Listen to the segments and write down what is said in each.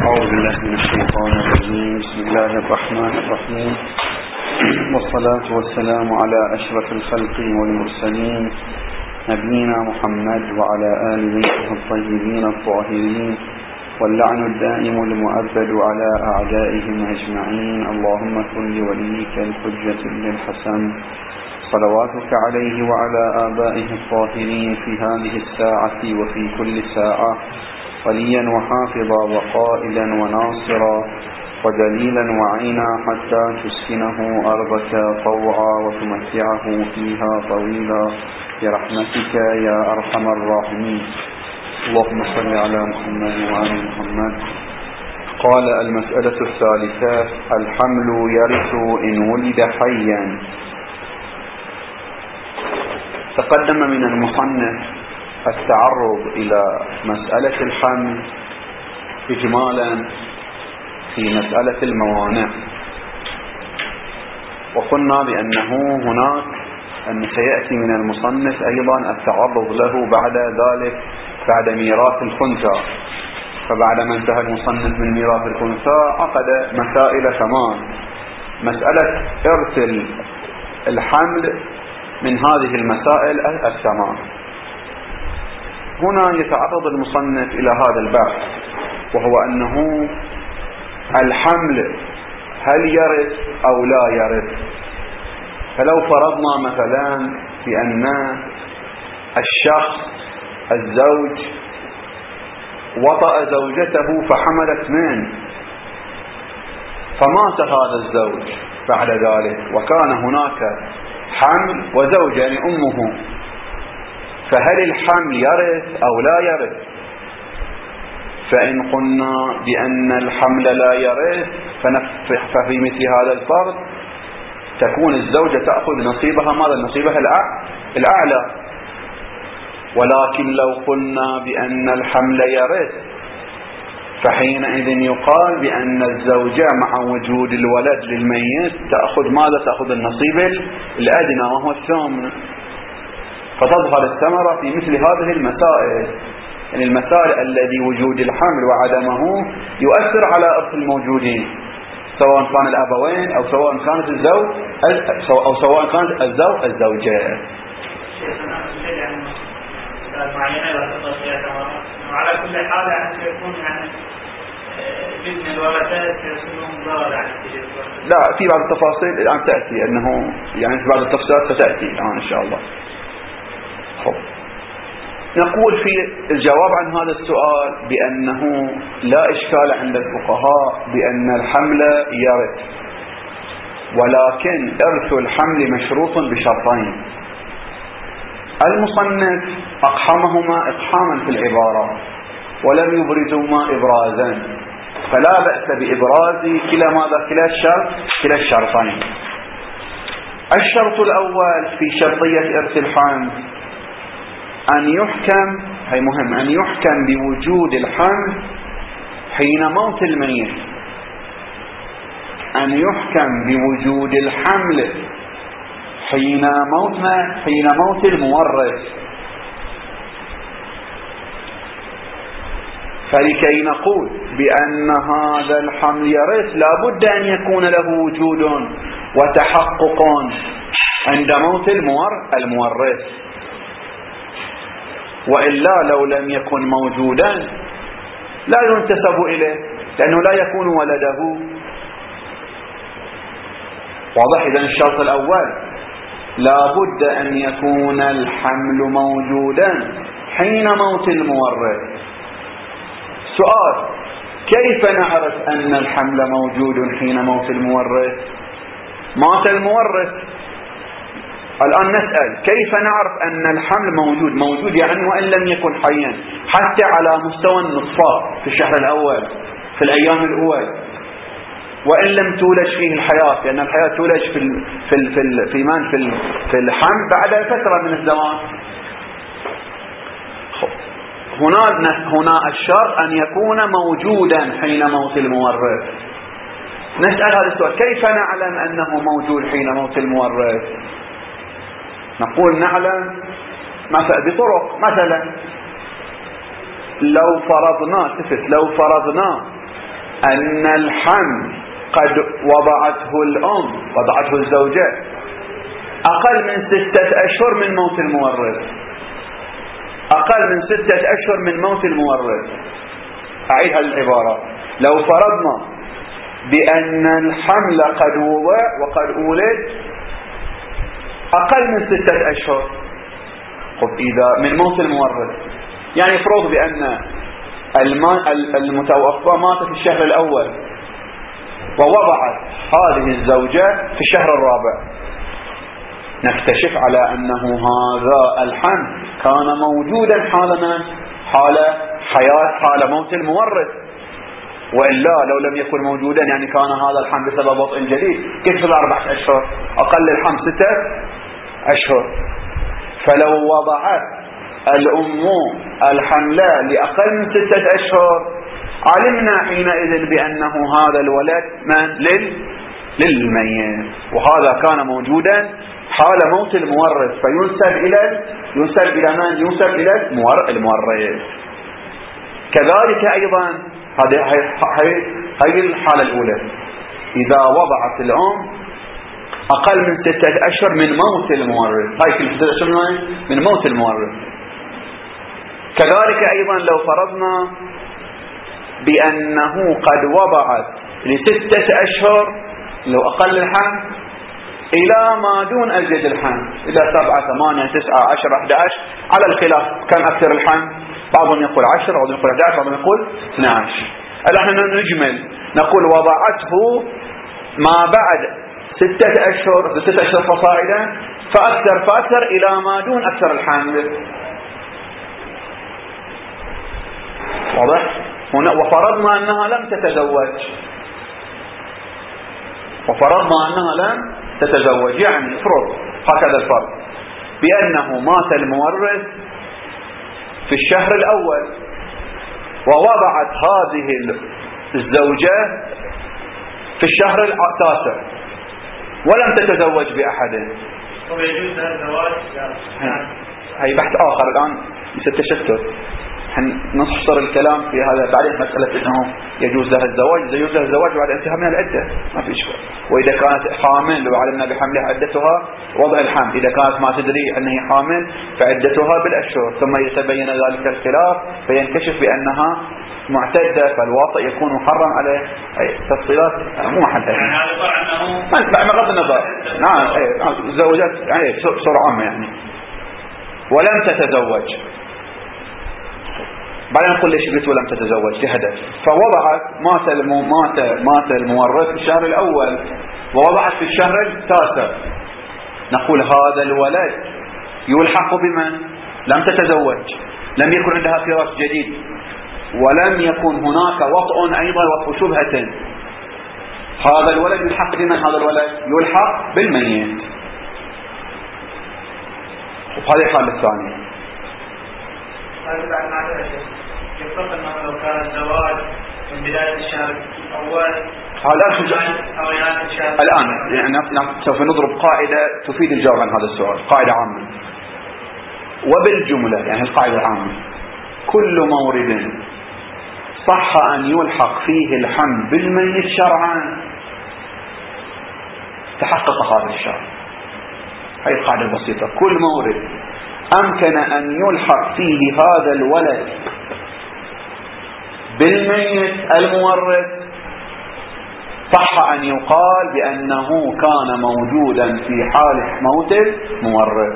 أعوذ بالله من الشيطان الرجيم. بسم الله الرحمن الرحيم، والصلاة والسلام على أشرف الخلق والمرسلين نبينا محمد وعلى آل بيته الطيبين الطاهرين، واللعن الدائم المؤبد على أعدائهم أجمعين. اللهم كن لوليك الحجة بن الحسن صلواتك عليه وعلى آبائه الطاهرين في هذه الساعة وفي كل ساعة وليا وحافظا وقائدا وناصرا ودليلا وعينا، حتى تسكنه أرضك طوعا وتمتعه فيها طويلا برحمتك يا أرحم الراحمين. اللهم صل على محمد وآل محمد. قال: المسألة الثالثة: الحمل يرث إن ولد حيا. تقدم من المصنف التعرض إلى مسألة الحمل إجمالا في مسألة الموانع، وقلنا بأنه هناك أن سيأتي من المصنف أيضا التعرض له بعد ذلك بعد ميراث الخنثى. فبعد ما انتهى المصنف من ميراث الخنثى عقد مسائل ثمان: مسألة إرث الحمل من هذه المسائل الثمان. هنا يتعرض المصنف إلى هذا البحث، وهو أنه الحمل هل يرث أو لا يرث؟ فلو فرضنا مثلا بأن الشخص الزوج وطأ زوجته فحملت منه، فمات هذا الزوج بعد ذلك وكان هناك حمل وزوج يعني أمه، فهل الحمل يرث أو لا يرث؟ فإن قلنا بأن الحمل لا يرث ففي مثل هذا الفرض تكون الزوجة تأخذ نصيبها، ماذا؟ نصيبها الأعلى. ولكن لو قلنا بأن الحمل يرث فحينئذ يقال بأن الزوجة مع وجود الولد للميت تأخذ ماذا؟ تأخذ النصيب الأدنى وهو الثمن. فتظهر الثمرة في مثل هذه المسائل، يعني المسائل الذي وجود الحمل وعدمه يؤثر على إرث الموجودين، سواء كان الأبوين أو سواء كانت الزوج أو سواء كانت الزوجة. وعلى كل حال يعني يكون يعني ابن الورثات يكونون ضرر عن التجربة. لا، في بعض التفاصيل الآن تأتي، أنه يعني في بعض التفصيلات ستأتي الآن إن شاء الله. نقول في الجواب عن هذا السؤال بأنه لا إشكال عند الفقهاء بأن الحمل يرث، ولكن إرث الحمل مشروط بشرطين. المصنف أقحمهما إقحاما في العبارة ولم يبرزهما إبرازا، فلا بأس بإبراز كلا الشرطين. الشرط الأول في شرطية إرث الحمل أن يحكم، هي مهم، أن يحكم بوجود الحمل حين موت الميت، أن يحكم بوجود الحمل حين موت المورث. فلكي نقول بأن هذا الحمل يرث لا بد أن يكون له وجود وتحقق عند موت المورث، وإلا لو لم يكن موجودا لا ينتسب إليه لأنه لا يكون ولده. واضح؟ إذن الشرط الأول لا بد أن يكون الحمل موجودا حين موت المورث. سؤال: كيف نعرف أن الحمل موجود حين موت المورث؟ مات المورث، الآن نسأل كيف نعرف أن الحمل موجود يعني وإن لم يكن حيا، حتى على مستوى النطفة في الشهر الأول في الأيام الأول، وإن لم تولج فيه الحياة، لأن الحياة تولج في الحمل بعد فترة من الزمان. هنا الشرط أن يكون موجودا حين موت المورث. نسأل هذا السؤال: كيف نعلم أنه موجود حين موت المورث؟ نقول نعلم بطرق. مثلا لو فرضنا أن الحمل قد وضعته الأم، وضعته الزوجة أقل من 6 أشهر من موت المورث، أقل من 6 أشهر من موت المورث. أعيد هذه العبارة: لو فرضنا بأن الحمل قد وضع وقد أولد أقل من 6 أشهر، إذا من موت المورث، يعني فرض بأن المتوفى مات في الشهر الأول ووضعت هذه الزوجة في الشهر الرابع، نكتشف على أنه هذا الحمل كان موجودا حال حياة، حال موت المورث، وإلا لو لم يكن موجودا يعني كان هذا الحمل بسبب وطء جديد. كيف 4 أشهر؟ أقل الحمل 6 أشهر. فلو وضعت الأم الحملة لأقل من 6 أشهر علمنا حينئذ بأنه هذا الولد للميت، وهذا كان موجودا حال موت المورث، فينسب إلى من؟ ينسب إلى المورث. كذلك أيضا هذه الحالة الأولى، إذا وضعت الأم أقل من 6 أشهر من موت المورث، هاي كل 6 أشهر من موت المورث. كذلك أيضا لو فرضنا بأنه قد وضعت ل6 أشهر، لو أقل الحمل إلى ما دون أزيد الحمل، إلى 7 8 9 10 11 على الخلاف كم أكثر الحمل، بعضهم يقول 10، بعضهم يقول 11، بعضهم يقول 12. الآن نجمل نقول وضعته ما بعد 6 أشهر، 6 أشهر فصاعدا فأكثر إلى ما دون أكثر الحمل. واضح؟ هنا وفرضنا أنها لم تتزوج، يعني افرض هكذا الفرض بأنه مات المورث في الشهر الأول ووضعت هذه الزوجة في الشهر 9 ولم تتزوج بأحد. ويجوز هذا الزواج؟ هي بحث آخر الآن يتشتت، نحصر الكلام في هذا بعدين. مسألة أنه يجوز لها الزواج، إذا يجوز لها الزواج بعد انتهاء من العدة ما في إشكال. وإذا كانت حامل وعلمنا بحملها عدتها وضع الحمل، إذا كانت ما تدري أنها حامل فعدتها بالأشهر، ثم يتبين ذلك الخلاف فينكشف بأنها معتدة، فالواطئ يكون محرم عليه. تفصيلات مو محلها يعني على أنه بغض النظر. نعم زوجات يعني بصورة عامة يعني ولم تتزوج، بعدين نقول ليش قلت ولم تتزوج لهدف. فوضعت مات المورث في الشهر الأول ووضعت في الشهر 9، نقول هذا الولد يلحق بمن؟ لم تتزوج، لم يكن عندها فراش جديد، ولم يكن هناك وطء أيضا وطء شبهة. هذا الولد يلحق بمن؟ هذا الولد يلحق بالميت. وهذه الحالة الثانية. يفرق أنه لو كان الزواج من بداية الشهر الأول الآن يعني سوف نضرب قاعدة تفيد الجواب عن هذا السؤال، قاعدة عامة. وبالجملة يعني القاعدة العامة: كل مورد صح أن يلحق فيه الحمل بالميت شرعا تحقق هذا الشرع. هذه القاعدة البسيطة: كل مورد أمكن أن يلحق فيه هذا الولد بالميت المورث صح أن يقال بأنه كان موجودا في حال موت المورث.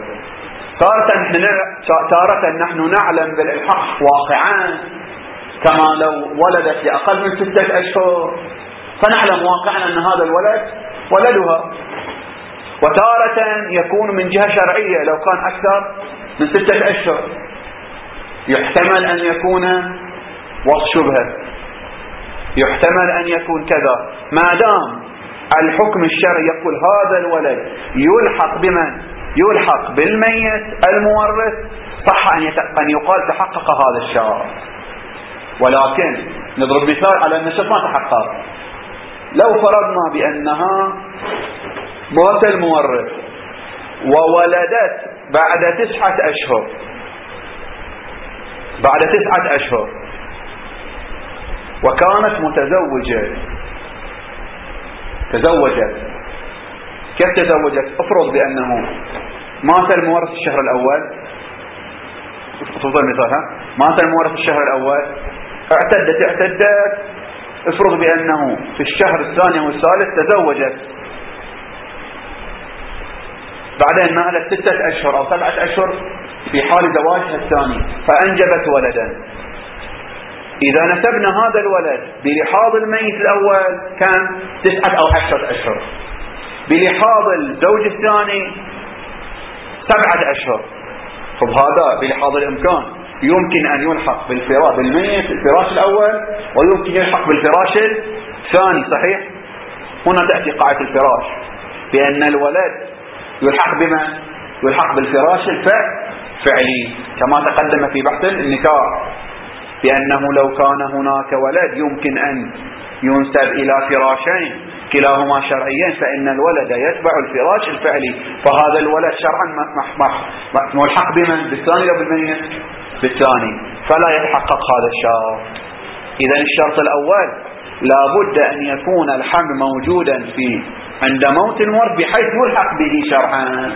تارة نحن نعلم بالإلحاق واقعا، كما لو ولدت لأقل من 6 أشهر فنعلم واقعا أن هذا الولد ولدها، وتارة يكون من جهة شرعية لو كان أكثر من 6 أشهر يحتمل أن يكون وصف شبهة، يحتمل أن يكون كذا. ما دام الحكم الشرعي يقول هذا الولد يلحق بمن؟ يلحق بالميت المورث، صح أن يقال تحقق هذا الشرع. ولكن نضرب مثال على أن الشرط ما تحقق. لو فرضنا بأنها مات المورث وولدت بعد 9 أشهر، بعد 9 أشهر وكانت متزوجة، تزوجت، كيف تزوجت؟ افرض بأنه مات المورث الشهر الأول، تفضل مثالها، مات المورث الشهر الأول، اعتدت، افرض بأنه في الشهر الثاني والثالث تزوجت، بعدين نالت 6 أشهر أو 7 أشهر في حال زواجها الثاني فأنجبت ولدا. إذا نسبنا هذا الولد بلحاظ الميت الأول كان 9 أو 10 أشهر، بلحاظ الزوج الثاني 7 أشهر. طب هذا بلحاظ الإمكان يمكن أن يلحق بالميت الفراش الأول، ويمكن يلحق بالفراش الثاني، صحيح؟ هنا تأتي قاعدة الفراش بأن الولد يلحق بما يلحق بالفراش الفعلي، كما تقدم في بحث النكاح، بأنه لو كان هناك ولد يمكن أن ينسب إلى فراشين كلاهما شرعيين، فإن الولد يتبع الفراش الفعلي، فهذا الولد شرعا ملحق بمن؟ بالثاني أو بالميت؟ بالثاني، فلا يتحقق هذا الشرط. إذا الشرط الأول لابد أن يكون الحمل موجودا عند موت المورث بحيث يلحق به شرعا.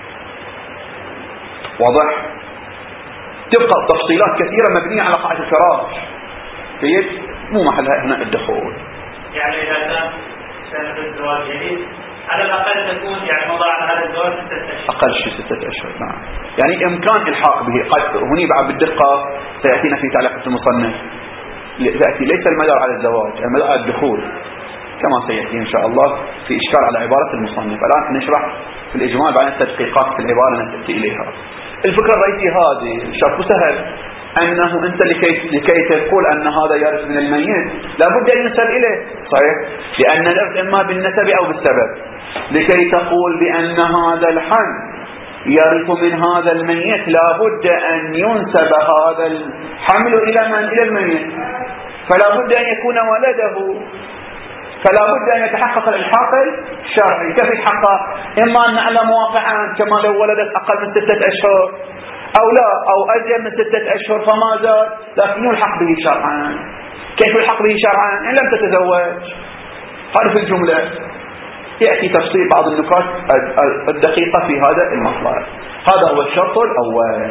واضح؟ تبقى تفصيلات كثيرة مبنية على قاعدة الفراش، مو محلها هنا الدخول. يعني إذا كان سنة الزواج جديد على الأقل تكون يعني مضى على هذا الزواج 6 أشهر، أقل شيء 6 أشهر. نعم، يعني إمكان إلحاق به. قد هني بعد بالدقة سيأتينا في تعليقات المصنف، تأتي ليس المدار على الزواج، المدار على الدخول، كما سيأتي إن شاء الله في إشكال على عبارة المصنف. الآن نشرح في الإجمال بعد التدقيقات في العبارة نأتي إليها. الفكرة الرئيسية هذه شرط سهل، أنه أنت لكي تقول أن هذا يرث من الميت لابد أن ينسب إليه، صحيح؟ لأن الإرث إما بالنسب أو بالسبب. لكي تقول بأن هذا الحمل يرث من هذا الميت لابد أن ينسب هذا الحمل إلى من؟ إلى الميت، فلا بد أن يكون ولده، فلا بد أن يتحقق الإلحاق الشرعي. كيف يتحقق؟ إما أن نعلم واقعا كما لو ولدت أقل من 6 أشهر أو لا، أو أزيد من 6 أشهر فما زال، لكن يلحق به شرعا. كيف يلحق به شرعا؟ إن لم تتزوج. هذا في الجملة. يأتي تفصيل بعض النقاط الدقيقة في هذا المطلب. هذا هو الشرط الأول.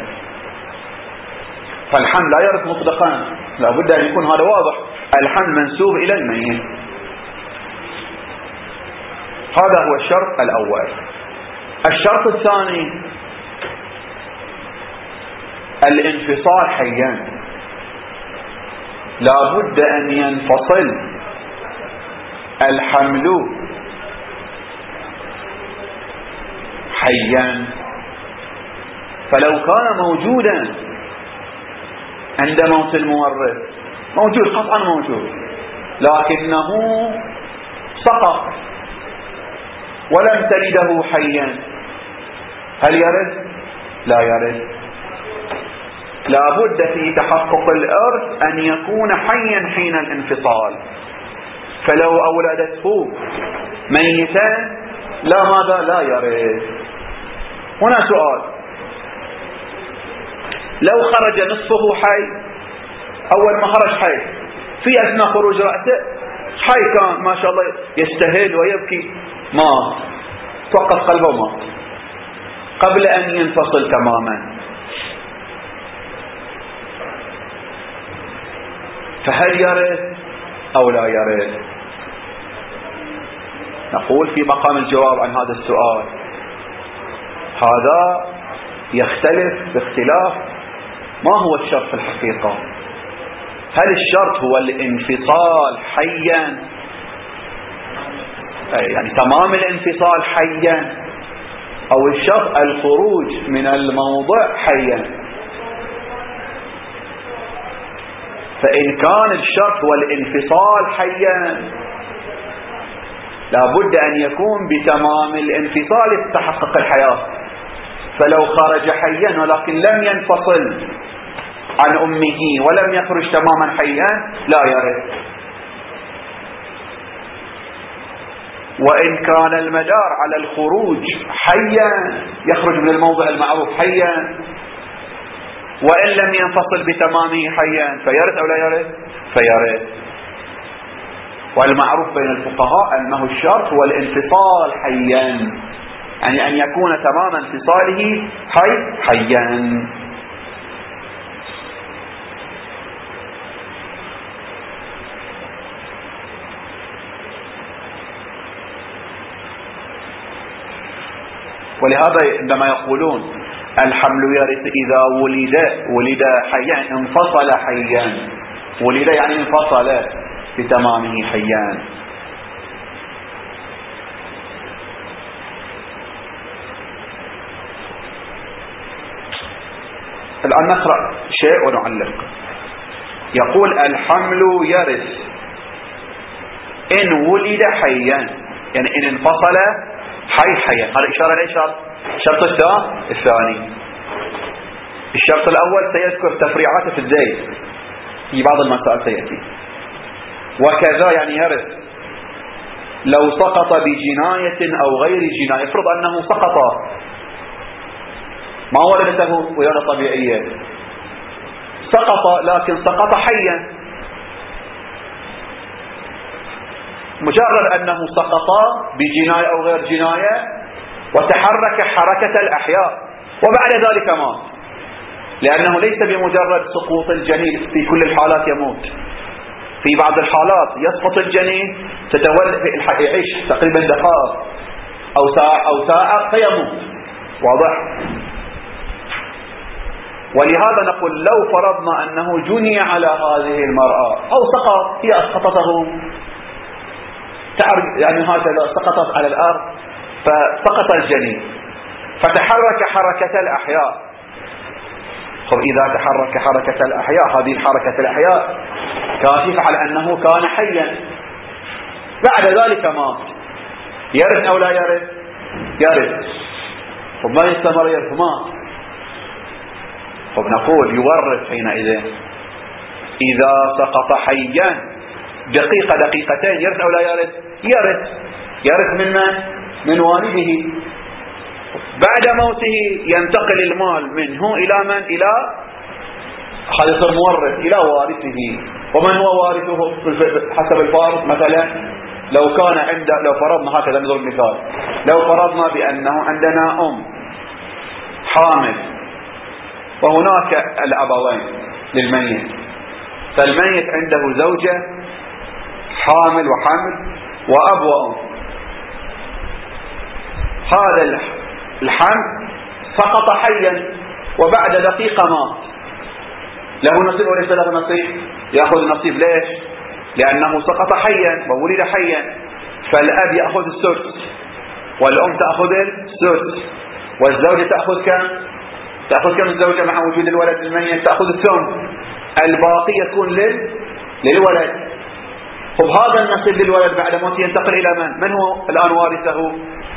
فالحمل لا يرث مطلقا، لا بد أن يكون هذا واضح، الحمل منسوب إلى الميت. هذا هو الشرط الأول. الشرط الثاني الانفصال حيا، لا بد أن ينفصل الحمل حيا. فلو كان موجودا عند موت المورث، موجود قطعا موجود، لكنه سقط ولم تلده حيا، هل يرث؟ لا يرث. لا بد في تحقق الإرث أن يكون حيا حين الانفصال. فلو أولدته ميتا لا ماذا؟ لا يرث. هنا سؤال، لو خرج نصفه حي، أول ما خرج حي، في أثناء خروج رأسه حي كان ما شاء الله يستهل ويبكي، مات، توقف قلبه ومات قبل أن ينفصل تماما، فهل يرث أو لا يرث؟ نقول في مقام الجواب عن هذا السؤال، هذا يختلف باختلاف ما هو الشرط في الحقيقة. هل الشرط هو الانفصال حيا، يعني تمام الانفصال حيا، أو الشرط الخروج من الموضع حيا؟ فإن كان الشرط هو الانفصال حيا لابد أن يكون بتمام الانفصال تتحقق الحياة. فلو خرج حيا ولكن لم ينفصل عن أمه ولم يخرج تماما حيا لا يرث. وإن كان المدار على الخروج حيا، يخرج من الموضع المعروف حيا، وإن لم ينفصل بتمامه حيا، فيرث أو لا يرث؟ فيرث. والمعروف بين الفقهاء أنه الشرط هو الانفصال حيا، يعني أن يكون تمام انفصاله حيا. ولهذا عندما يقولون الحمل يرث إذا ولد حيا، انفصل حيا، ولد يعني انفصل بتمامه حيا. الآن نقرأ شيء ونعلق. يقول الحمل يرث إن ولد حيا، يعني إن انفصل حيا. هذا إشارة ليش؟ الشرط الثاني. الشرط الأول سيذكر تفريعاته في الزيد في بعض المسائل سيأتي. وكذا يعني يرث لو سقط بجناية أو غير جناية. افرض أنه سقط ما ولدته ولادة طبيعية، سقط لكن سقط حيا، مجرد أنه سقط بجناية أو غير جناية وتحرك حركة الأحياء وبعد ذلك مات، لأنه ليس بمجرد سقوط الجنين في كل الحالات يموت. في بعض الحالات يسقط الجنين يعيش تقريبا دقائق أو ساعة فيموت. واضح؟ ولهذا نقول لو فرضنا أنه جني على هذه المرأة أو سقط، هي أسقطته، يعني هكذا سقطت على الأرض فسقط الجنين فتحرك حركة الأحياء. إذا تحرك حركة الأحياء، هذه حركة الأحياء كاشفة على أنه كان حيا، بعد ذلك مات، يرث أو لا يرث؟ يرث. ما يستمر يرث؟ مات. نقول يورث حينئذ إذا سقط حيا دقيقتين، يرث أو لا يرث؟ يرث من من؟ من والده. بعد موته ينتقل المال منه إلى من؟ إلى هذا يصير مورث إلى وارثه. ومن هو وارثه حسب الفارض؟ مثلا لو كان لو فرضنا هكذا نضرب مثال، لو فرضنا بأنه عندنا أم حامل وهناك الأبوين للميت، فالميت عنده زوجة حامل وأب وأم. هذا الحمل سقط حيا وبعد دقيقة مات، له نصيب وليس له نصيب؟ يأخذ النصيب. ليش؟ لأنه سقط حيا وولد حيا، فالأب يأخذ السدس والأم تأخذ السدس والزوجة تأخذ كم الزوجة مع وجود الولد الميت؟ تأخذ الثمن، الباقي يكون للولد. هذا النصيب للولد بعد موته ينتقل إلى من هو الآن وارثه؟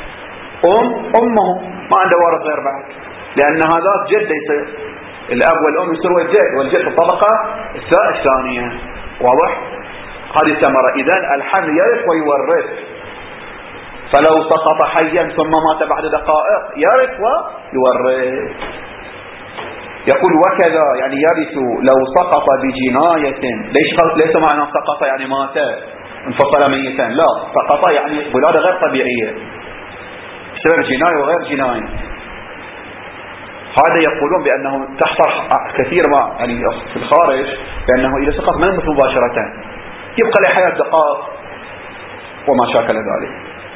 أمه، ما عنده وارث غير بعد، لأن هذا جد يصير الأب والأم يصير والجد في الطبقة الثانية. واضح؟ هذه الثمرة. إذن الحمل يرث ويورث، فلو سقط حيا ثم مات بعد دقائق يرث ويورث. يقول وكذا يعني يرث لو سقط بجناية. ليس معنى سقط يعني مات انفصل ميتا، لا، سقط يعني ولادة غير طبيعية بسبب جناية وغير جناية. هذا يقولون بأنه تحصل كثير ما يعني في الخارج، بأنه إذا سقط ما يموت مباشرة، يبقى لحياة دقائق وما شاكل ذلك.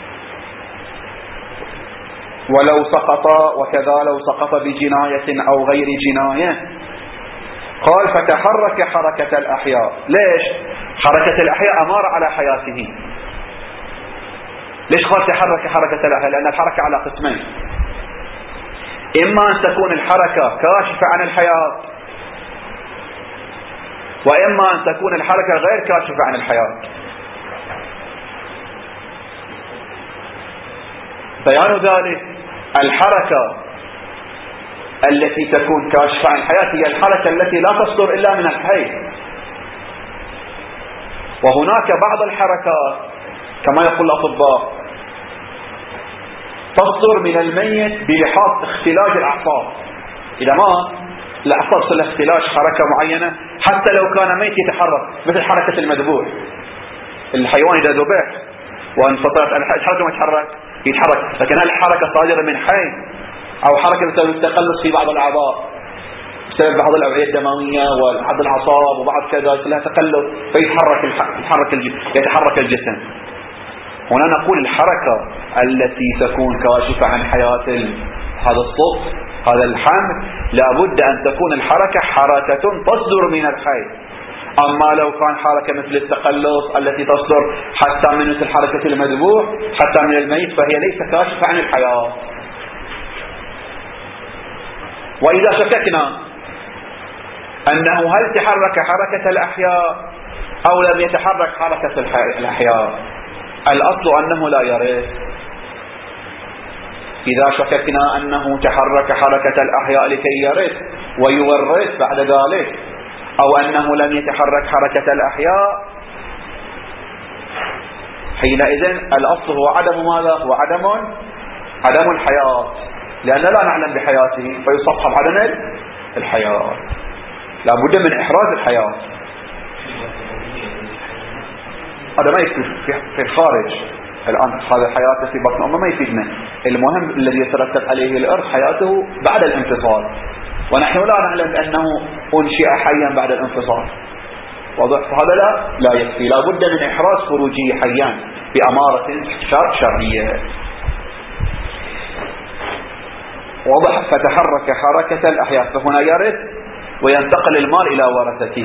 ولو سقط وكذا لو سقط بجناية أو غير جناية. قال فتحرك حركة الأحياء. ليش؟ حركة الأحياء أمارة على حياته. ليش قال تحرك حركة الأحياء؟ لأن الحركة على قسمين، إما أن تكون الحركة كاشفة عن الحياة، وإما أن تكون الحركة غير كاشفة عن الحياة. بيان ذلك الحركة التي تكون كاشفة عن الحياة هي الحركة التي لا تصدر إلا من الحي. وهناك بعض الحركات كما يقول الأطباء تصدر من الميت بلحاظ اختلاج الأعصاب. إذا ما الأعصاب صار اختلاج حركة معينة حتى لو كان ميت يتحرك، مثل حركة المذبوح. الحيوان إذا ذبح وانفطرت الحركة ما يتحرك، لكن هل الحركة صادرة من حي أو حركة بسبب التقلص في بعض الأعضاء بسبب بعض الأوعية الدموية وبعض الأعصاب وبعض كذا لها تقلص يتحرك الجسم. هنا نقول الحركة التي تكون كاشفة عن حياة هذا الصوت هذا الحمل لابد أن تكون الحركة حركة تصدر من الحي. أما لو كان حركة مثل التقلص التي تصدر حتى من مثل حركة المذبوح حتى من الميت فهي ليست كاشفة عن الحياة. وإذا شككنا أنه هل تحرك حركة الأحياء أو لم يتحرك حركة الأحياء، الأصل أنه لا يرث. إذا شككنا أنه تحرك حركة الأحياء لكي يرث ويورث بعد ذلك أو أنه لم يتحرك حركة الأحياء، حينئذ الأصل هو عدم ماذا؟ هو عدم الحياة، لأن لا نعلم بحياته فيصحب عدم الحياة. لا بد من إحراز الحياة. هذا ما يفيد في الخارج الآن، هذا حياته في بطن أمه ما يفيدنا. المهم الذي يترتب عليه الإرث حياته بعد الانفصال، ونحن لا نعلم أنه أنشئ حيا بعد الانفصال. واضح؟ هذا لا يكفي، لا بد من إحراز خروجه حيا بأمارة شرعية. واضح؟ فتحرك حركة الأحياء فهنا يرث وينتقل المال إلى ورثته.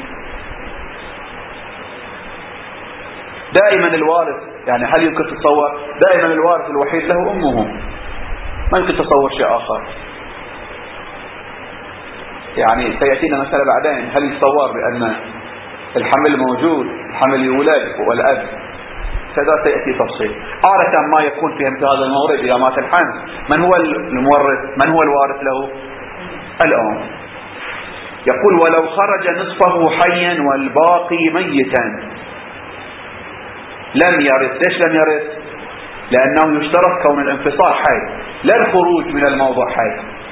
دائما الوارث يعني هل يمكن تتصور دائما الوارث الوحيد له أمه، ما يمكن تصور شيء آخر. يعني سيأتينا مسألة بعدين، هل يتصور بأن الحمل موجود، الحمل يولد والأب كذا سيأتي تفصيل. عادة ما يكون في مثل هذا المورد إذا مات الحمل من هو المورث؟ من هو الوارث له؟ الأم. يقول ولو خرج نصفه حيا والباقي ميتا لم يرث. ليش لم يرث؟ لأنه يشترط كون الانفصال حي لا الخروج من الموضوع حي.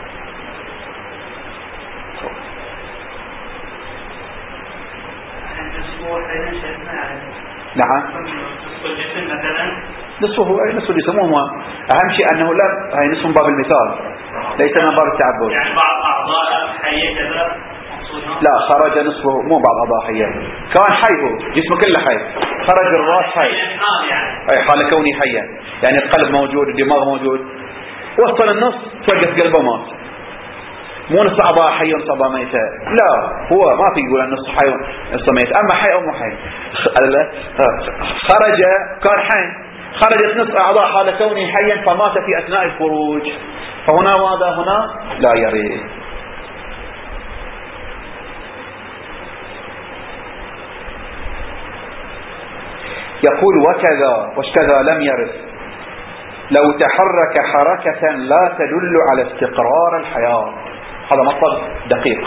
نعم نصفه أي نصف يسموه أهم شيء أنه لا هي نصف من باب المثال ليس من باب التعبد. يعني بعض أعضاء حية كذا لا خرج نصفه مو بعض أعضاء حية، كان حيه جسمه كله حي، خرج الرأس حي أي حال كوني حيا، يعني القلب موجود الدماغ موجود، وصل النص توقف قلبه مات، مو نص أعضاء حي ونص أعضاء ميتة، لا هو ما في يقول النص حي ونص ميت، أما حي أو مو حي. خرج كان حي، خرجت نصف أعضاء حال كونه حيا فمات في أثناء الخروج، فهنا ماذا؟ هنا لا يرث. يقول وكذا وش كذا لم يرث لو تحرك حركة لا تدل على استقرار الحياة. هذا مطلب دقيق.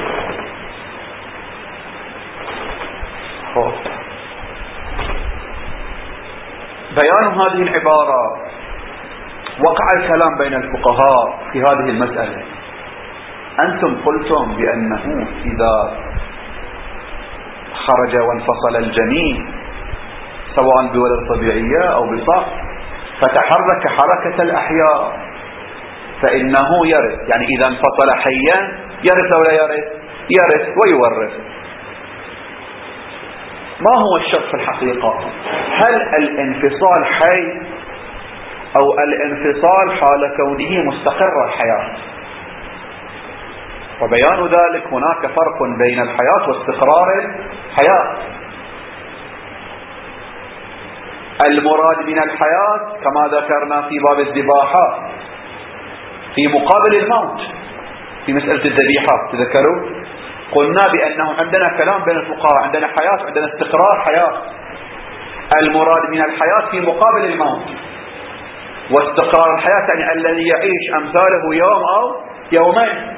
بيان هذه العبارة وقع الكلام بين الفقهاء في هذه المسألة. أنتم قلتم بأنه إذا خرج وانفصل الجنين سواء بولد طبيعية أو بصف فتحرك حركة الأحياء فإنه يرث، يعني إذا انفصل حيا يرث أو لا يرث؟ يرث ويورث. ما هو الشرط في الحقيقة؟ هل الانفصال حي أو الانفصال حال كونه مستقر الحياة؟ وبيان ذلك هناك فرق بين الحياة واستقرار الحياة. المراد من الحياة كما ذكرنا في باب الذباحة في مقابل الموت في مسألة الذبيحة تذكروا قلنا بأنه عندنا كلام بين الفقهاء، عندنا حياة عندنا استقرار حياة. المراد من الحياة في مقابل الموت، واستقرار الحياة يعني الذي يعيش أمثاله يوم أو يومين.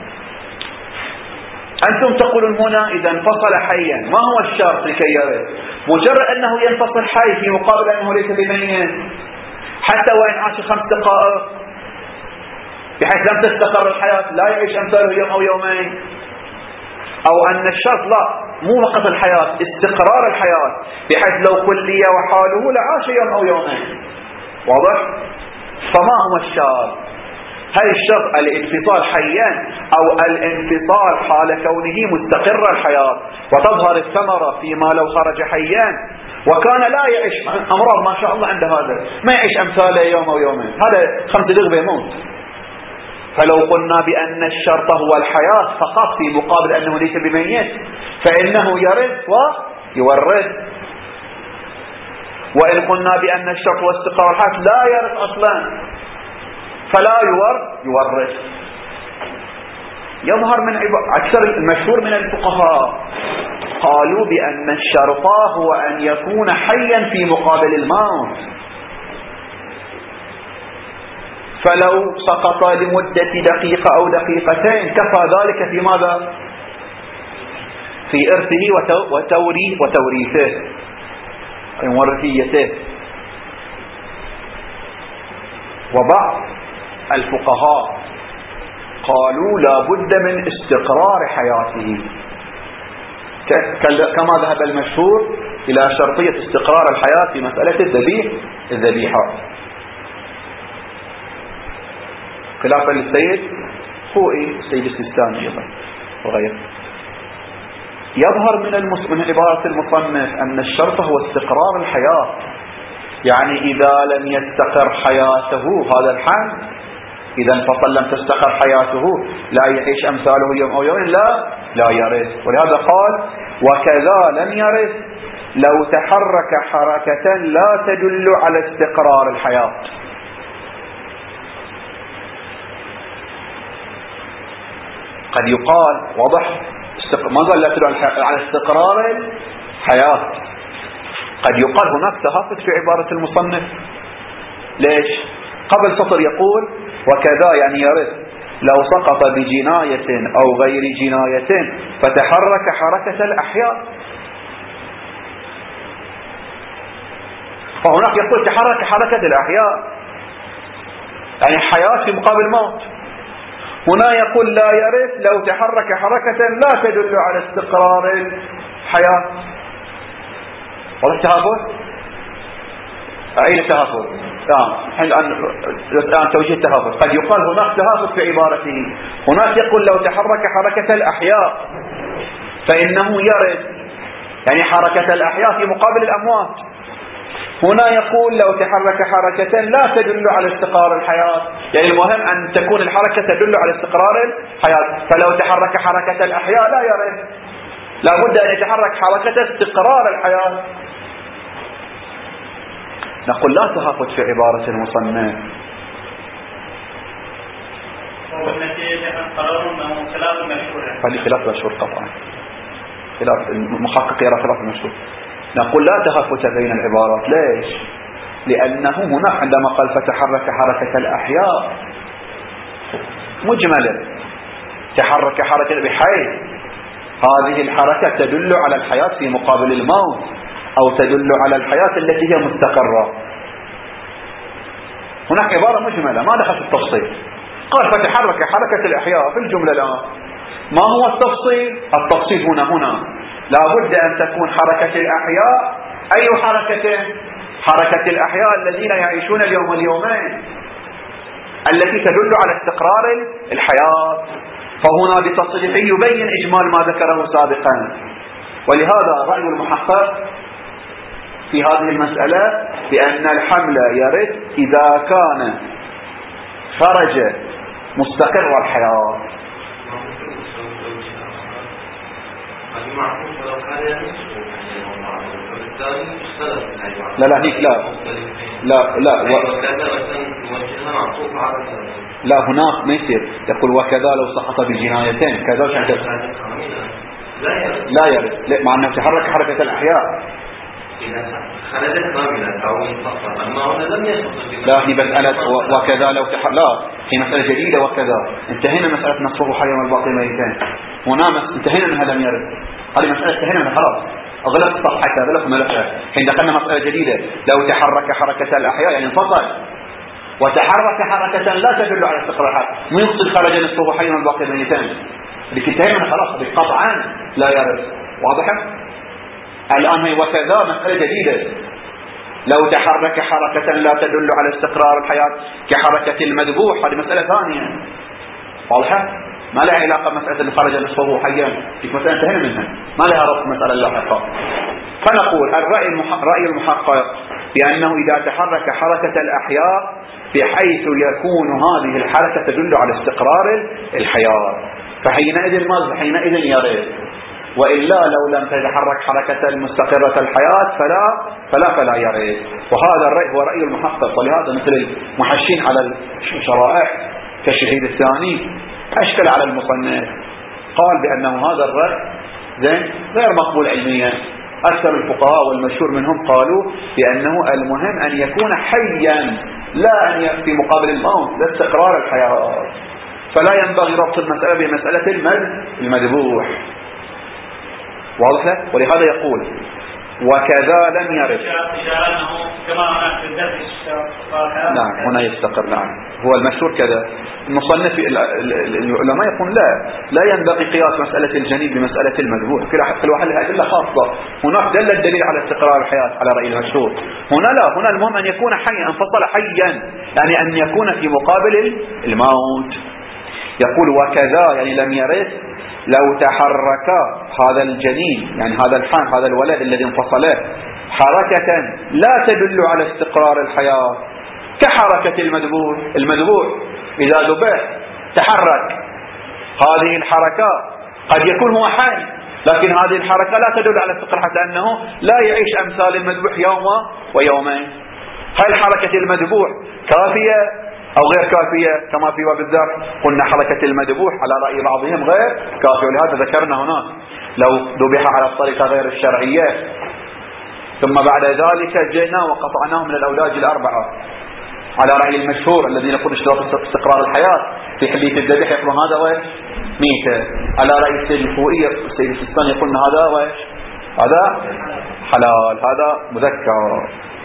أنتم تقولون هنا إذا انفصل حيا ما هو الشرط لكي يرث؟ مجرد أنه ينفصل حي في مقابل أنه ليس بميت، حتى وإن عاش 5 دقائق بحيث لم تستقر الحياة لا يعيش أمثاله يوم أو يومين. أو أن الشرط لا مو فقط الحياة، استقرار الحياة، بحيث لو كلية وحاله لعاش يوم أو يومين. واضح؟ فما هو الشرط؟ هل الشرط الانفصال حيا أو الانفصال حال كونه مستقر الحياة وتظهر الثمرة فيما لو خرج حيا وكان لا يعيش أمراض ما شاء الله عند هذا ما يعيش أمثاله يوم أو يومين، هذا 5 دقيقة يموت. فلو قلنا بأن الشرط هو الحياة فقط في مقابل أنه ليس بميت فإنه يرث ويورث. وإن قلنا بأن الشرط هو استقرار الحياة لا يرث أصلا فلا يورث. يظهر من أكثر المشهور من الفقهاء قالوا بأن الشرط هو أن يكون حيا في مقابل الموت، فلو سقط لمدة دقيقة أو دقيقتين كفى ذلك في ماذا؟ في إرثه وتوريثه أي ورثيته. وبعض الفقهاء قالوا لا بد من استقرار حياته، كما ذهب المشهور إلى شرطية استقرار الحياة في مسألة الذبيحة، خلافا للسيد خوئي السيد السيستاني أيضا وغيره. يظهر من عبارة المصنف أن الشرط هو استقرار الحياة، يعني إذا لم يستقر حياته هذا الحمل، إذا انفصل لم تستقر حياته لا يعيش أمثاله يوم أو يومين لا يرث. ولهذا قال وكذا لم يرث لو تحرك حركة لا تدل على استقرار الحياة. قد يقال واضح ماذا لا تدل على استقرار الحياة، قد يقال هناك تهافت في عبارة المصنف. ليش؟ قبل سطر يقول وكذا يعني يرث لو سقط بجناية أو غير جناية فتحرك حركة الأحياء، فهناك يقول تحرك حركة الأحياء يعني حياة في مقابل موت. هنا يقول لا يرث لو تحرك حركة لا تدل على استقرار الحياة. واضح التهافت؟ أين التهافت؟ الآن توجيه التهافت. قد يقال هناك تهافت في عبارته. هناك يقول لو تحرك حركة الأحياء فإنه يرث يعني حركة الأحياء في مقابل الأموات. هنا يقول لو تحرك حركة لا تدل على استقرار الحياة، يعني المهم أن تكون الحركة تدل على استقرار الحياة، فلو تحرك حركة الأحياء لا يرث، لا بد أن يتحرك حركة استقرار الحياة. نقول لا تهافت في عبارة المصنف. هذه خلاف مشهور قطعا، خلاف المحقق يرى خلاف مشهور. نقول لا تهافت بين العبارات. ليش؟ لأنه هناك عندما قال فتحرك حركة الأحياء مجملة، تحرك حركة بحيث هذه الحركة تدل على الحياة في مقابل الموت أو تدل على الحياة التي هي مستقرة. هناك عبارة مجملة ما دخلت التفصيل. قال فتحرك حركة الأحياء في الجملة الآن. ما هو التفصيل؟ التفصيل هنا لا بد أن تكون حركة الأحياء أي حركة؟ حركة الأحياء الذين يعيشون اليوم واليومين التي تدل على استقرار الحياة. فهنا بتصريح يبين إجمال ما ذكره سابقا. ولهذا رأي المحقق في هذه المسألة بأن الحمل يرث إذا كان خرج مستقر الحياة. لا هيك لا هناك ما يصير. يقول وكذا لو سقط بجنايتين كذا لا يرث مع أنه تحرك حركة الأحياء. إذا خرجت كاملة أو منفصلة أما هنا لم يسقط. لا هي مسألة وكذا لو لا هي مسألة جديدة. وكذا انتهينا مسألة نصفه حيا والباقي ميتين. هنا انتهينا منها لم يرث. هذه مسألة انتهينا منها خلاص. أغلق صفحة أغلق ملفها. حين دخلنا مسألة جديدة لو تحرك حركة الأحياء يعني انفصل وتحرك حركة لا تدل على استقرار الحياة. مو يقصد خرج نصفه حيا والباقي ميتين. اللي انتهينا منها خلاص قطعا لا يرث. واضح؟ الآن هي وكذا مسألة جديدة. لو تحرك حركة لا تدل على استقرار الحياة كحركة المذبوح، هذه مسألة ثانية. واضحة؟ ما لها علاقة بمسألة اللي خرج نصفه حيا، في مسألة انتهينا منها، ما لها ربط مسألة اللاحقة. فنقول رأي المحقق بأنه إذا تحرك حركة الأحياء بحيث يكون هذه الحركة تدل على استقرار الحياة، حينئذ يرث. وإلا لو لم تتحرك حركة المستقرة الحياة فلا يرث. وهذا الرأي هو رأي المحقق. ولهذا مثل المحشين على الشرائح كالشهيد الثاني أشكل على المصنف، قال بأنه هذا الرأي غير مقبول علميا. أكثر الفقهاء والمشهور منهم قالوا بأنه المهم أن يكون حيا، لا أن يأتي مقابل الموت، لا استقرار الحياة. فلا ينبغي ربط المسألة بمسألة المذبوح. واضح له؟ ولهذا يقول وكذا لم يرث. نعم هنا يستقر. نعم هو المشهور كذا. المصنف العلماء يقول لا ينبغي قياس مسألة الجنين بمسألة المذبوح، كل واحد لها أدلة خاصة. هناك دل الدليل على استقرار الحياة على رأي المشهور، هنا لا، هنا المهم أن يكون حيا، انفصل حيا، يعني أن يكون في مقابل الموت. يقول وكذا يعني لم يرث لو تحرك هذا الجنين، يعني هذا الولد الذي انفصله حركة لا تدل على استقرار الحياة كحركة المذبوح إذا ذبح تحرك، هذه الحركة قد يكون هو حي، لكن هذه الحركة لا تدل على استقرار، حتى أنه لا يعيش أمثال المذبوح يوم ويومين. هل حركة المذبوح كافية أو غير كافية؟ كما في باب الذبح قلنا حركة المذبوح على رأي بعضهم غير كافية، ولهذا ذكرنا هنا لو ذبح على الطريقة غير الشرعية ثم بعد ذلك جئنا وقطعناه من الأولاد الأربعة على رأي المشهور الذين يقول اشتراط استقرار الحياة في حلية الذبح يقولون هذا ويش ميتة، على رأي السيد الفوئي السيد السيستاني يقولون هذا ويش هذا حلال، هذا مذكر.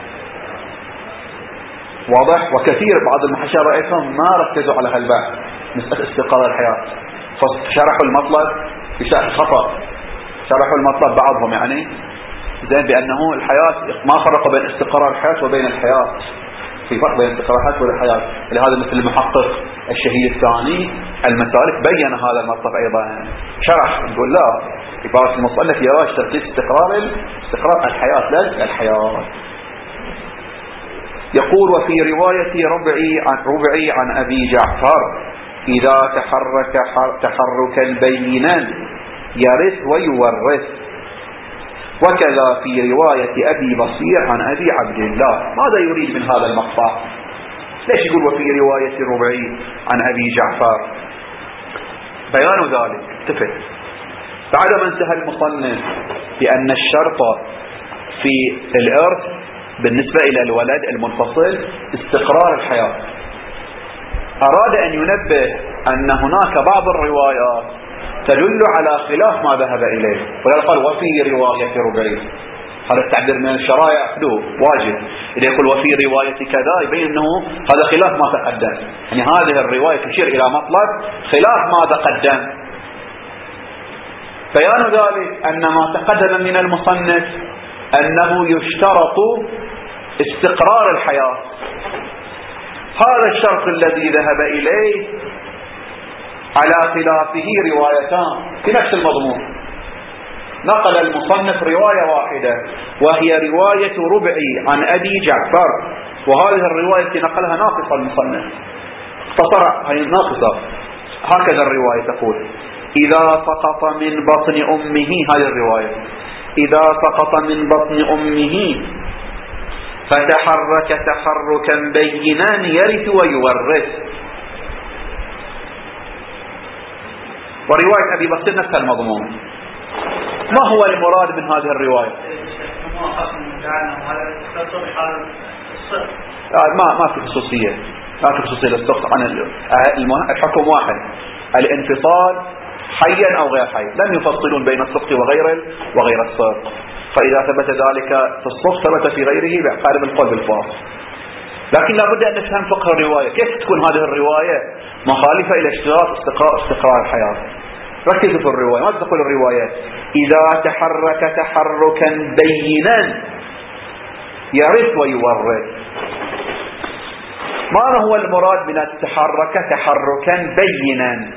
واضح؟ وكثير بعض المحشر رأيتهم ما ركزوا على هالبحث مسألة استقرار الحياة، فشرحوا المطلب بشكل خطأ، شرحوا المطلب بعضهم يعني بأنه الحياة ما فرقوا بين استقرار الحياة وبين الحياة، في فرق بين استقرار الحياة والحياة. لهذا مثل المحقق الشهيد الثاني المسالك بين هذا المطلب أيضا، شرح يقول لا عبارة المصنف يراش تركيز استقرار الحياة لا الحياة. يقول وفي رواية ربعي عن أبي جعفر إذا تحرك تحركا بينا يرث ويورث، وكذا في رواية أبي بصير عن أبي عبد الله. ماذا يريد من هذا المقطع؟ ليش يقول وفي رواية ربعي عن أبي جعفر؟ بيان ذلك تفت بعدما انتهى المصنف بأن الشرط في الإرث بالنسبة إلى الولد المنفصل استقرار الحياة، أراد أن ينبه أن هناك بعض الروايات تدل على خلاف ما ذهب إليه، وقال وفي رواية ربعي، هذا التعبير من الشرائع له واجب. إذا يقول وفي رواية كذا يبين أنه هذا خلاف ما تقدم، يعني هذه الرواية تشير إلى مطلب خلاف ما تقدم. بيان ذلك أن ما تقدم من المصنف أنه يشترط استقرار الحياة، هذا الشرط الذي ذهب إليه على خلافه روايتان في نفس المضمون. نقل المصنف رواية واحدة وهي رواية ربعي عن أبي جعفر، وهذه الرواية نقلها ناقصة المصنف، اختصر هي ناقصة. هكذا الرواية تقول إذا سقط من بطن أمه، هذه الرواية إذا سقط من بطن أمه فتحرك تحركا بينا يرث ويورث. ورواية أبي بصير نفس المضمون. ما هو المراد من هذه الرواية؟ ما في خصوصية، لا في خصوصية للسقط عن الحكم واحد، الانفصال حيا أو غير حي، لم يفصلون بين السقط وغير السقط، فإذا ثبت ذلك في السقط ثبت في غيره بقالب القول بالفاصل. لكن لابد أن نفهم فقه الرواية، كيف تكون هذه الرواية مخالفة إلى اشتراط استقرار الحياة؟ ركزوا في الرواية. ما تقول الرواية إذا تحرك تحركا بينا يرث ويورث. ما هو المراد من التحرك تحركا بينا؟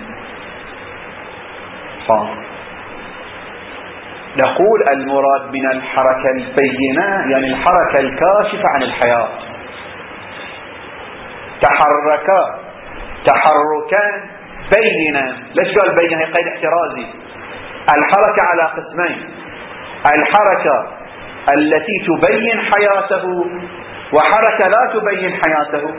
نقول المراد من الحركة البينة يعني الحركة الكاشفة عن الحياة. تحرك تحركا بينا. ليش قال بينا؟ هي قيد احترازي. الحركة على قسمين: الحركة التي تبين حياته وحركة لا تبين حياته.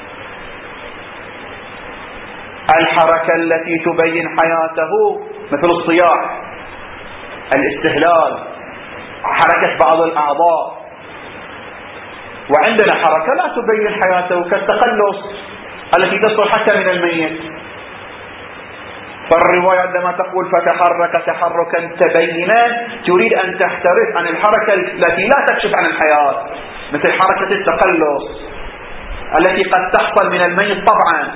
الحركة التي تبين حياته مثل الصياح، الاستهلال، حركة بعض الأعضاء. وعندنا حركة لا تبين حياته كالتقلص التي تصل حتى من الميت. فالرواية عندما تقول فتحرك تحركا تبينا تريد أن تحترس عن الحركة التي لا تكشف عن الحياة، مثل حركة التقلص التي قد تحصل من الميت طبعا.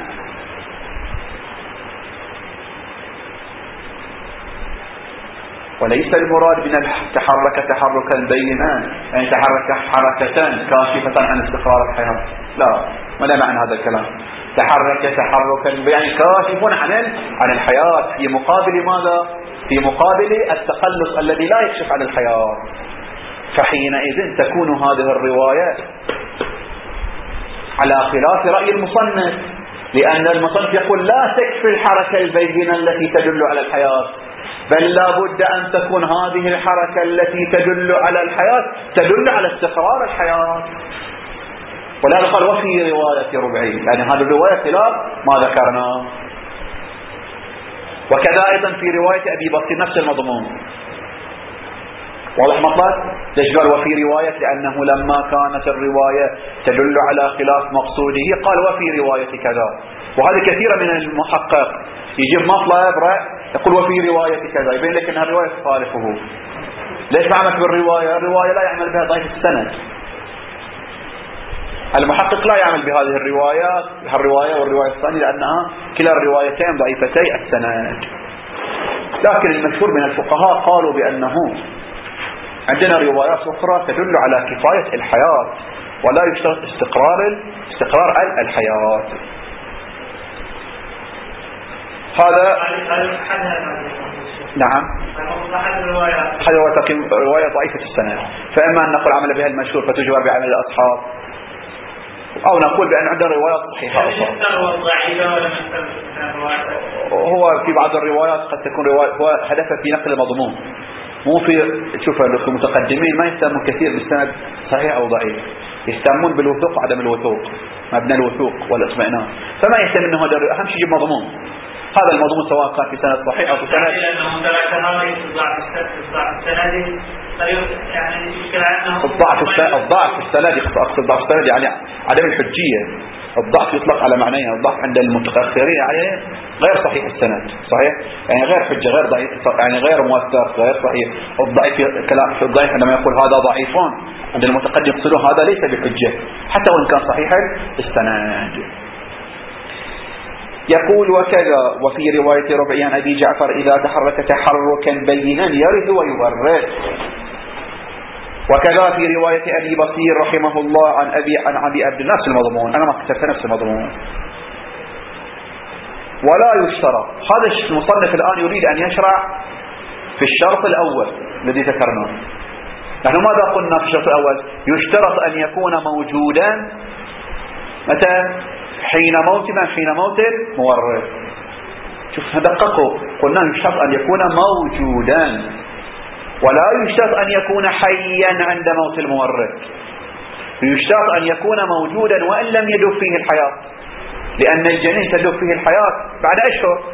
وليس المراد من التحرك تحركا بينا يعني تحرك حركتان كاشفة عن استقرار الحياة. لا، ما لا معنى هذا الكلام. تحرك تحركا يعني كاشف عن الحياة في مقابل ماذا؟ في مقابل التقلص الذي لا يكشف عن الحياة. فحينئذ تكون هذه الرواية على خلاف رأي المصنف، لأن المصنف يقول لا تكفي الحركة البينة التي تدل على الحياة، بل لا بد أن تكون هذه الحركة التي تدل على الحياة تدل على استقرار الحياة. ولهذا قال وفي رواية ربعي، يعني هذه الرواية خلاف ما ذكرنا. وكذا أيضا في رواية أبي بصير نفس المضمون. واضح مطلق؟ ليش قال وفي رواية؟ لأنه لما كانت الرواية تدل على خلاف مقصوده قال وفي رواية كذا. وهذه كثيرة من المحقق يجيب مطلب يقول وفي رواية كذا، يبين لك أنها الرواية تخالفه. ليش ما عملت بالرواية؟ الرواية لا يعمل بها ضعيف السند. المحقق لا يعمل بهذه الروايات، الرواية والرواية الثانية، لأنها كلا الروايتين ضعيفتي السند. لكن المشهور من الفقهاء قالوا بأنه عندنا روايات أخرى تدل على كفاية الحياة ولا يشترط استقرار الحياة. هذا نعم هذا رواية ضعيفة السند. فإما أن نقول عمل بها المشهور فتجبر بعمل الأصحاب، أو نقول بأن عندنا روايات صحيحة أخرى. هو في بعض الروايات قد تكون هو هدفه في نقل المضمون، مو في تشوف المتقدمين ما يهتمون كثير بالسند صحيح أو ضعيف، يهتمون بالوثوق وعدم الوثوق، مبنى الوثوق والاطمئنان. فما يهتم انه هذا اهم شيء يجيب مضمون. هذا المضمون سواء كان في سند صحيح او في سند الضعف السند. اقصد ضعف السند يعني عدم الحجية. الضعف يطلق على معنيين. الضعف عند المتأخرين يعني غير صحيح السند، صحيح يعني غير حجة، غير ضعيف، يعني غير مؤثر، غير صحيح. الضعيف كلام في الضعيف عندما يقول هذا ضعيفون عند المتقدم يقصدون هذا ليس بحجة حتى وإن كان صحيح السند. يقول وكذا وفي رواية ربعي عن أبي جعفر إذا تحرك تحركا بينا يرث ويورث. وكذا في رواية أبي بصير رحمه الله عن أبي عبد نفس المضمون. أنا ما كتبت نفس المضمون. ولا يشترط. هذا المصنف الآن يريد أن يشرع في الشرط الأول الذي ذكرناه. نحن ماذا قلنا في الشرط الأول؟ يشترط أن يكون موجودا متى؟ حين موت من؟ حين موت المورث. شوف دققوا، قلنا يشترط أن يكون موجودا ولا يشترط أن يكون حيا عند موت المورث. يشترط أن يكون موجودا وإن لم يدب فيه الحياة، لأن الجنين تدب فيه الحياة بعد أشهر.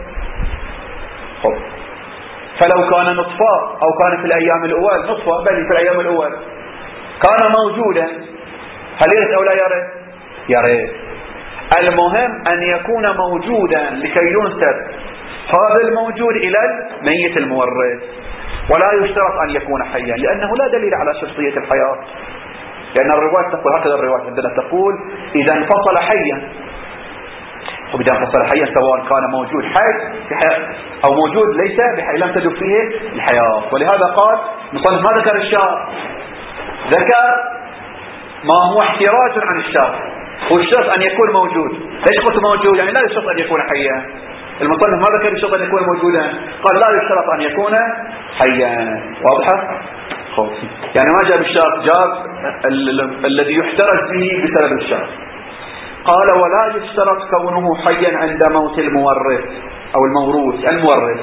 فلو كان نطفة أو كان في الأيام الأول نطفة بل في الأيام الأول كان موجودا هل يرث أو لا يرث؟ يرث. المهم أن يكون موجودا لكي ينسب هذا الموجود إلى الميت المورث. ولا يشترط أن يكون حيا لأنه لا دليل على شخصية الحياة، لأن الرواية تقول هكذا. الرواية عندنا تقول إذا انفصل حيا، وبدأ فصل حيا سواء كان موجود حي في حياة أو موجود ليس بحي لم تدب فيه الحياة. ولهذا قال مصنف ما ذكر الشرط، ذكر ما هو احتراز عن الشرط، والشرط أن يكون موجود. ليش قلت موجود؟ يعني لا يشترط أن يكون حيا. المصنف ما ذكر الشرط أن يكون موجودا، قال لا يشترط أن يكون حيا. واضحة؟ يعني ما جاب الشرط، جاب الذي يحترز به بسبب الشرط. قال ولا يشترط كونه حيا عند موت المورث أو الموروث. المورث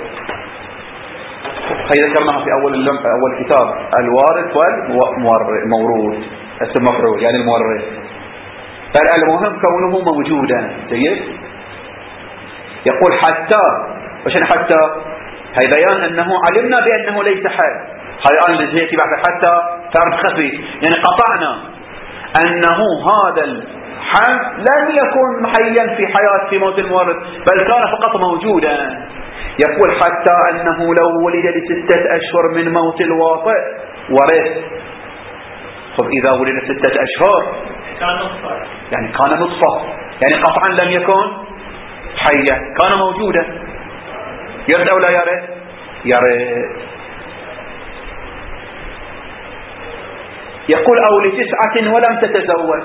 هي ذكرناها في أول كتاب، الوارث والموروث اسم مفعول يعني المورث. المهم كونه موجودا. جيد. يقول حتى، وشن حتى؟ هي بيان أنه علمنا بأنه ليس حي. هاي الآن هي تبع حتى تعرف خفي، يعني قطعنا أنه هذا الحي لم يكن حيا في حياة في موت المورث، بل كان فقط موجودا. يقول حتى أنه لو ولد ل6 أشهر من موت الواطئ ورث. طب إذا ولد 6 أشهر يعني كان نطفة، يعني قطعا لم يكن حيا، كان موجودا. يرث أو لا يرث؟ يرث. يقول أو ل9 ولم تتزوج.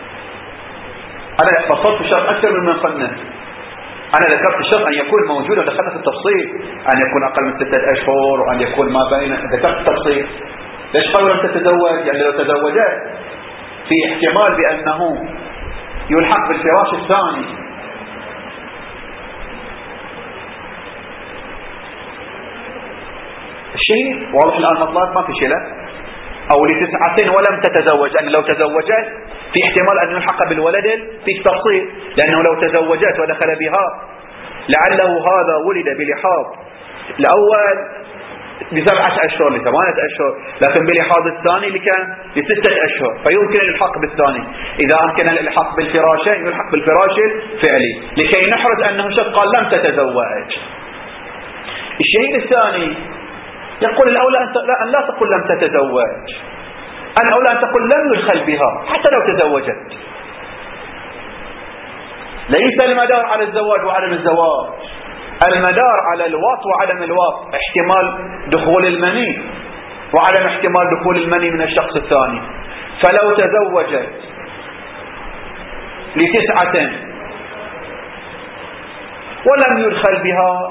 أنا فصلت الشرط أكثر من صنف. أنا ذكرت الشرط أن يكون موجودا، دخلت في التفصيل أن يكون أقل من 6 أشهر وأن يكون ما بين، ذكرت التفصيل. ليش قالوا لم تتزوج؟ يعني لو تزوجت في احتمال بأنه يلحق بالفراش الثاني. الشيء واضح الآن مطلق ما في شيء له. أو ل9 ولم تتزوج، أن لو تزوجت في احتمال أن يلحق بالولد في التفصيل، لأنه لو تزوجت ودخل بها لعله هذا ولد بلحاظ الأول ل7 أشهر ل8 أشهر، لكن بلحاظ الثاني لكان ل6 أشهر، فيمكن الإلحاق بالثاني. إذا أمكن الإلحاق بالفراشين يلحق بالفراش الفعلي، لكي نحرز أنه شخص قال لم تتزوج. الشيء الثاني يقول الأولى أن لا تقول لم تتزوج، الأولى أن تقول لم يدخل بها حتى لو تزوجت. ليس المدار على الزواج وعدم الزواج، المدار على الوط وعدم الوط، احتمال دخول المني وعدم احتمال دخول المني من الشخص الثاني. فلو تزوجت ل9 ولم يدخل بها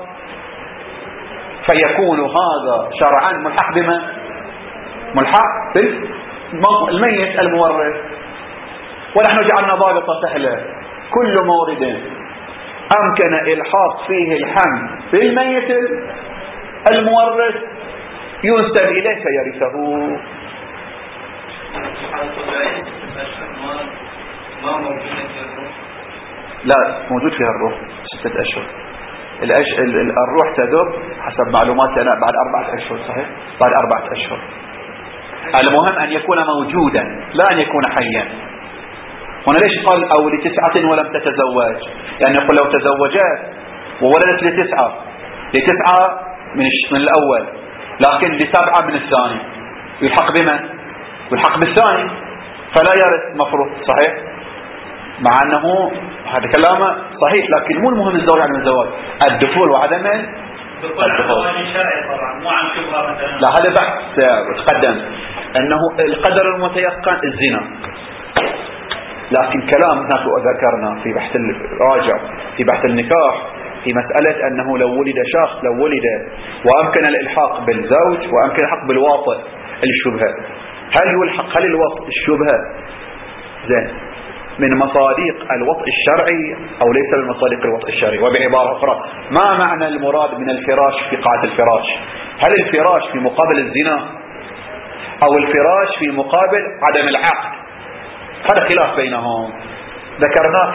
فيكون هذا شرعا ملحق بما؟ ملحق بالميت المورث. ونحن جعلنا ضابطة سهلة، كل مورد أمكن إلحاق فيه الحمل بالميت المورث ينسب إليه فيرثه. لا موجود فيها الروح 6 أشهر. الروح تذوب حسب معلوماتي أنا بعد 4 أشهر. صحيح بعد 4 أشهر. المهم أن يكون موجودا لا أن يكون حيا. هنا ليش قال أو ل9 ولم تتزوج؟ يعني يقول لو تزوجت وولدت ل9 من الأول، لكن ل7 من الثاني يلحق بمن؟ يلحق بالثاني، فلا يرث مفروض. صحيح، مع أنه هذا كلامه صحيح، لكن مو المهم الزواج عن الزواج، الدخول وعدم الدخول. مو عن شبهة مثلا. لا هذا بحث تقدم أنه القدر المتيقن الزنا، لكن كلام هناك ذكرنا في بحث الراجع في بحث النكاح في مسألة أنه لو ولد شخص لو ولد وأمكن الإلحاق بالزوج وأمكن الحق بالواطئ الشبهة، هل الوطء الشبهة زين من مصادق الوطء الشرعي أو ليس من مصادق الوطء الشرعي؟ وبعبارة أخرى، ما معنى المراد من الفراش في قاعة الفراش؟ هل الفراش في مقابل الزنا أو الفراش في مقابل عدم العقد؟ هذا خلاف بينهم، ذكرناه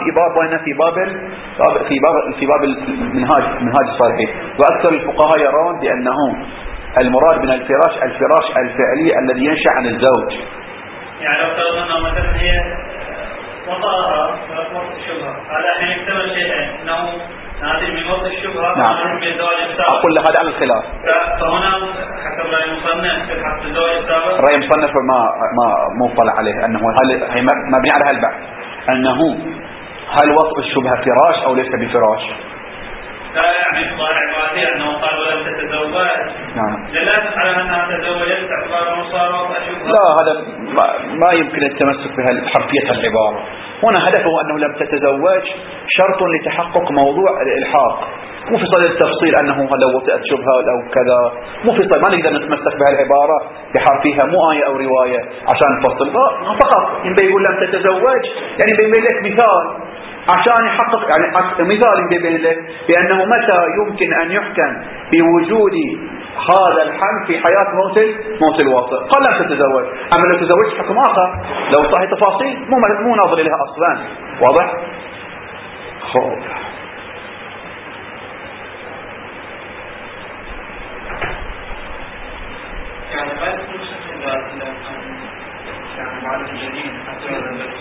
في باب منهاج الصالحين. وأكثر الفقهاء يرون بأنه المراد من الفراش الفعلي الذي ينشأ عن الزوج. يعني لو فرضنا مثلا هي وطأها وطأ الشبهة، هذا حين يحتمل شيئين، أنه ناتج من وطأ الشبهة. نعم. من الزواج السابق. أقول هذا على الخلاف. فهنا حسب رأي المصنف في حق الزواج السابق. رأي المصنف ما مطلع عليه، أنه هي مبني على هالبحث، أنه هل وطء الشبهة فراش أو ليس بفراش؟ لا يعني ظاهر عبارتي أنه قال ولم تتزوج. نعم. دلالة على أنها تزوجت اعتبار مصارى وأشبه. لا، هذا ما يمكن التمسك بحرفية العبارة. هنا هدفه أنه لم تتزوج شرط لتحقق موضوع الإلحاق، مو في صدد التفصيل أنه لو وطئت شبهة أو كذا، مو في صدد، ما نقدر نتمسك بهالعبارة بحرفها، مو آية أو رواية عشان نفصل، فقط ينبغي يقول لم تتزوج، يعني بيبين لك مثال عشان يحقق، يعني مثال يبين لك بأنه متى يمكن أن يحكم بوجود هذا الحمل في حياة موت الواطئ. قال لم تتزوج، أما لو تزوجت حكم آخر، لو صحيح تفاصيل مو ناظر لها أصلا. واضح؟ خوف. يعني ما يكون شكل يعني بعد الجنين حتى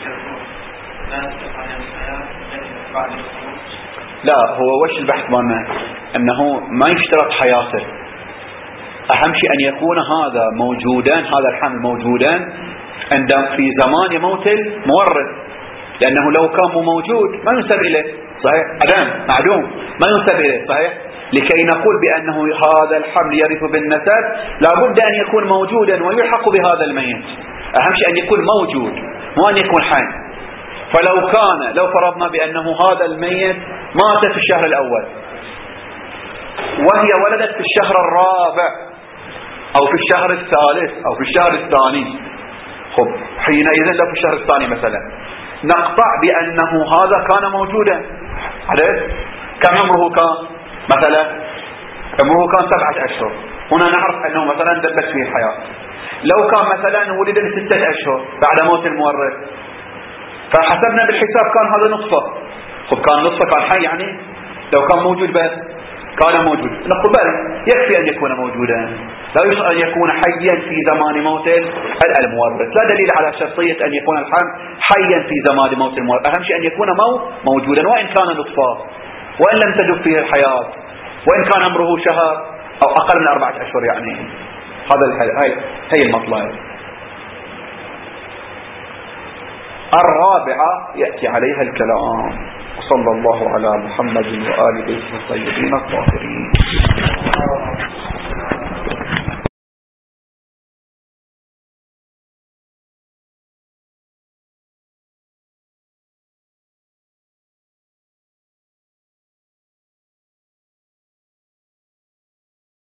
لا، هو وش البحث مالنا؟ أنه ما يشترط حياته، أهم شيء أن يكون هذا موجودا، هذا الحمل موجودا عندما في زمان موت المورث، لأنه لو كان موجود ما ينسب إليه، صحيح؟ عدم معدوم ما ينسب إليه، صحيح؟ لكي نقول بأنه هذا الحمل يرث بالنسب لابد أن يكون موجودا ويلحق بهذا الميت. أهم شيء أن يكون موجود، مو أن يكون حي. لو فرضنا بأنه هذا الميت مات في الشهر الأول وهي ولدت في الشهر الرابع أو في الشهر الثالث أو في الشهر الثاني، خب حينئذ لو في الشهر الثاني مثلا نقطع بأنه هذا كان موجودا. عرفت كم عمره كان؟ مثلا عمره كان 7 أشهر، هنا نعرف أنه مثلا دبت فيه الحياة. لو كان مثلا ولد 6 أشهر بعد موت المورث، فحسبنا بالحساب كان هذا نصفه، خب كان نصفه كان حي، يعني لو كان موجود بس كان موجود، نقول بل يكفي أن يكون موجودا، لا يشرط أن يكون حيا في زمان موت المورث. لا دليل على شرطية أن يكون الحمل حيا في زمان موت المورث، أهم شيء أن يكون موجودا وإن كان نطفا، وإن لم تدب فيه الحياة، وإن كان عمره شهر أو أقل من 4 أشهر، يعني هذا هي المطلب. الرابعة يأتي عليها الكلام. صلى الله على محمد وآل بيته الطيبين الطاهرين.